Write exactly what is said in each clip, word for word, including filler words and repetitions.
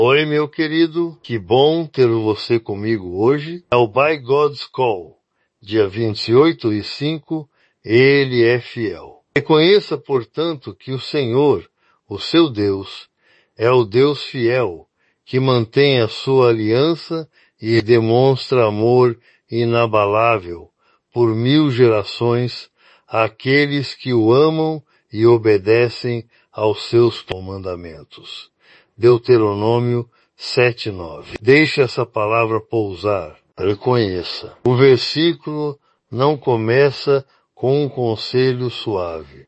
Oi, meu querido, que bom ter você comigo hoje. É o By God's Call, dia vinte e oito e cinco, Ele é fiel. Reconheça, portanto, que o Senhor, o seu Deus, é o Deus fiel, que mantém a sua aliança e demonstra amor inabalável por mil gerações àqueles que o amam e obedecem aos seus mandamentos. Deuteronômio sete, nove. Deixe essa palavra pousar. Reconheça. O versículo não começa com um conselho suave.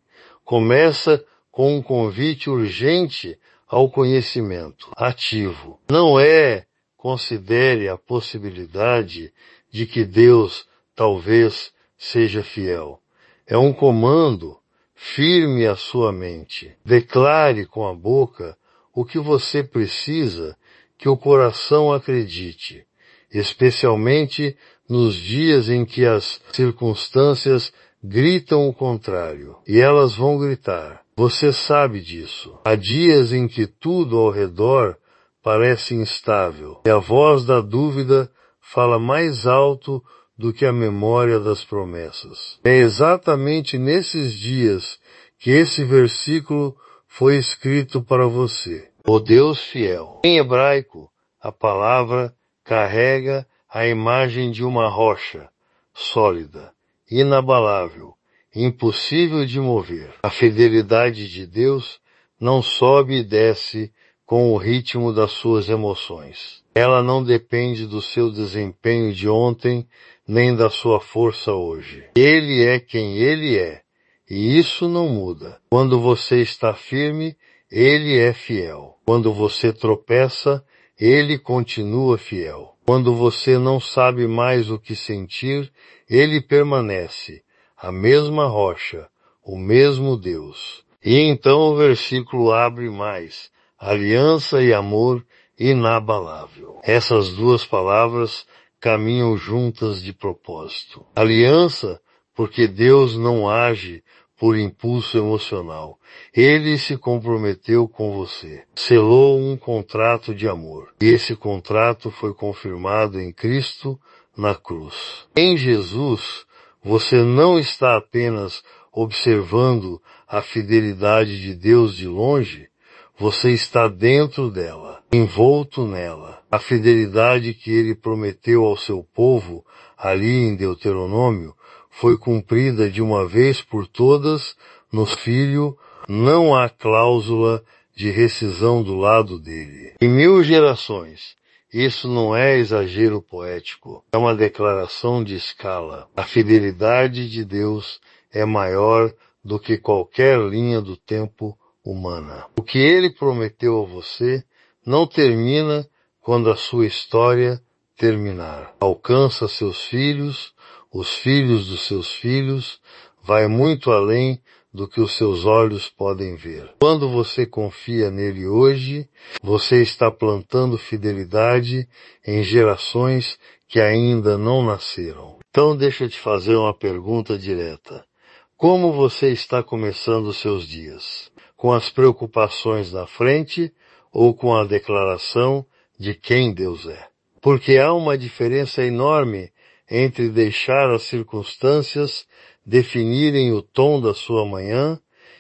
Começa com um convite urgente ao conhecimento ativo. Não é considere a possibilidade de que Deus talvez seja fiel. É um comando. Firme a sua mente. Declare com a boca o que você precisa que o coração acredite, especialmente nos dias em que as circunstâncias gritam o contrário, e elas vão gritar. Você sabe disso. Há dias em que tudo ao redor parece instável, e a voz da dúvida fala mais alto do que a memória das promessas. É exatamente nesses dias que esse versículo foi escrito para você. O Deus fiel. Em hebraico, a palavra carrega a imagem de uma rocha sólida, inabalável, impossível de mover. A fidelidade de Deus não sobe e desce com o ritmo das suas emoções. Ela não depende do seu desempenho de ontem, nem da sua força hoje. Ele é quem Ele é. E isso não muda. Quando você está firme, Ele é fiel. Quando você tropeça, Ele continua fiel. Quando você não sabe mais o que sentir, Ele permanece, a mesma rocha, o mesmo Deus. E então o versículo abre mais, aliança e amor inabalável. Essas duas palavras caminham juntas de propósito. Aliança, porque Deus não age por impulso emocional. Ele se comprometeu com você. Selou um contrato de amor. E esse contrato foi confirmado em Cristo na cruz. Em Jesus, você não está apenas observando a fidelidade de Deus de longe, você está dentro dela, envolto nela. A fidelidade que Ele prometeu ao seu povo, ali em Deuteronômio, foi cumprida de uma vez por todas no Filho. Não há cláusula de rescisão do lado dele. Em mil gerações, isso não é exagero poético, é uma declaração de escala. A fidelidade de Deus é maior do que qualquer linha do tempo humana. O que Ele prometeu a você não termina quando a sua história terminar. Alcança seus filhos, os filhos dos seus filhos, vai muito além do que os seus olhos podem ver. Quando você confia nele hoje, você está plantando fidelidade em gerações que ainda não nasceram. Então deixa eu te fazer uma pergunta direta. Como você está começando os seus dias? Com as preocupações na frente ou com a declaração de quem Deus é? Porque há uma diferença enorme entre deixar as circunstâncias definirem o tom da sua manhã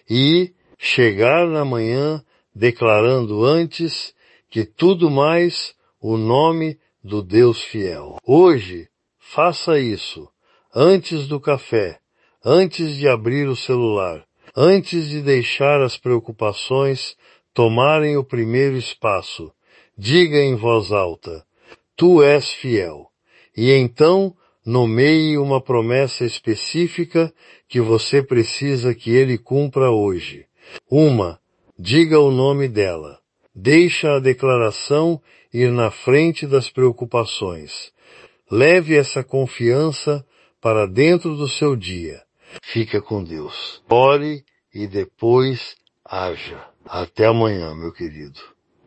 e chegar na manhã declarando antes que tudo mais o nome do Deus fiel. Hoje, faça isso, antes do café, antes de abrir o celular, antes de deixar as preocupações tomarem o primeiro espaço. Diga em voz alta, tu és fiel. E então, nomeie uma promessa específica que você precisa que Ele cumpra hoje. Uma, diga o nome dela. Deixa a declaração ir na frente das preocupações. Leve essa confiança para dentro do seu dia. Fica com Deus. Ore e depois haja. Até amanhã, meu querido.